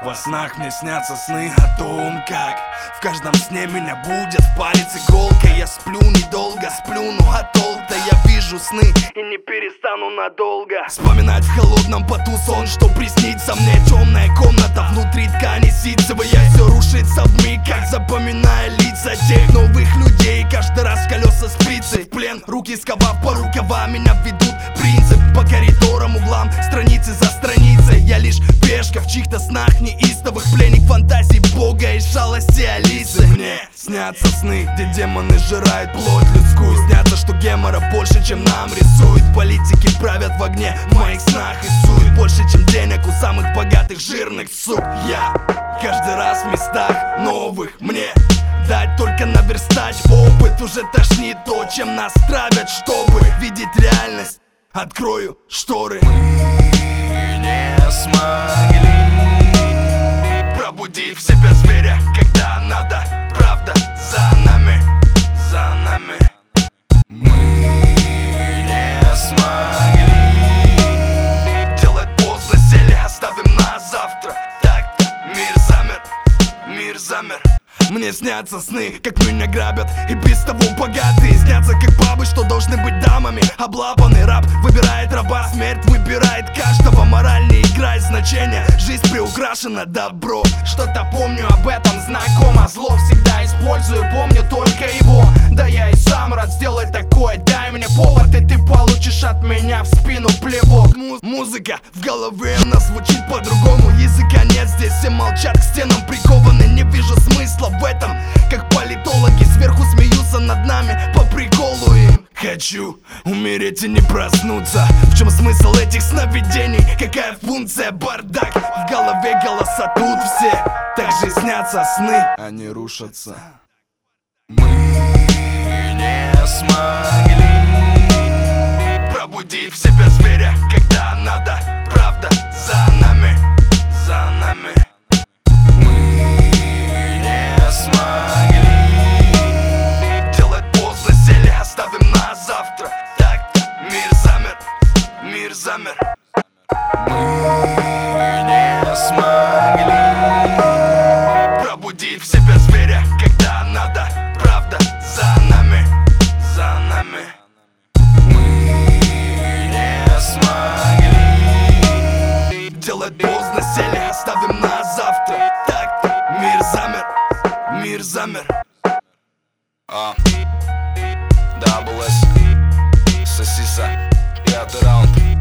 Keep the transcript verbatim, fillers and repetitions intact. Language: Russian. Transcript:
Во снах мне снятся сны о том, как в каждом сне меня будет палец иголкой. Я сплю недолго, сплю, ну а толк-то? Я вижу сны и не перестану надолго вспоминать в холодном поту сон, что приснится мне. Темная комната, внутри ткани ситцевая. Все рушится вмиг, как запоминая лица тех новых людей. Каждый раз колеса спицы в плен, руки сковав по рукавам, меня ведут принцип по коридорам, углам, страницы за страницей. Я лишь пешка в чьих-то снах неистовых, пленник фантазий Бога и шалости Алисы. Мне снятся сны, где демоны жирают плоть людскую. Снятся, что гемора больше, чем нам рисуют. Политики правят в огне в моих снах и суют больше, чем денег у самых богатых жирных сук. Я каждый раз в местах новых, мне дать только наверстать опыт. Уже тошнит то, чем нас травят, чтобы видеть реальность. Открою шторы. Мы не смогли пробудить в себе зверя, когда надо. Правда за нами, за нами. Мы не смогли делать поздно, сели, оставим на завтра. Так, мир замер, мир замер. Мне снятся сны, как меня грабят, и без того богатые. Снятся как бабы, что должны быть дамами. Облапанный раб выбирает раба, смерть выбирает каждого. Мораль не играет значения, жизнь приукрашена, добро. Что-то помню об этом, знакомо. Зло всегда использую, помню только его. Да я и сам рад сделать такое. Дай мне повод, и ты получишь от меня в спину плевок. Му- Музыка в голове у нас звучит по-другому. Языка нет, здесь все молчат, к стенам прикованы. Не вижу смысла в этом, как политологи сверху смеются над нами по приколу им. Хочу умереть и не проснуться. В чем смысл этих сновидений? Какая функция? Бардак в голове, голоса тут все. Так же снятся сны, они рушатся. Мы не смогли пробудить в себе зверя, когда надо. Правда за нами, за нами. Мы не смогли делать поздно, сели, оставим на завтра. Так, мир замер, мир замер. Мы не смогли пробудить в себе зверя, когда надо. Правда за нами, за нами. Мы не смогли делать поздно, сели, оставим на завтра. Так, мир замер, мир замер. А, Дабл Эс, Сосиса, пятый раунд.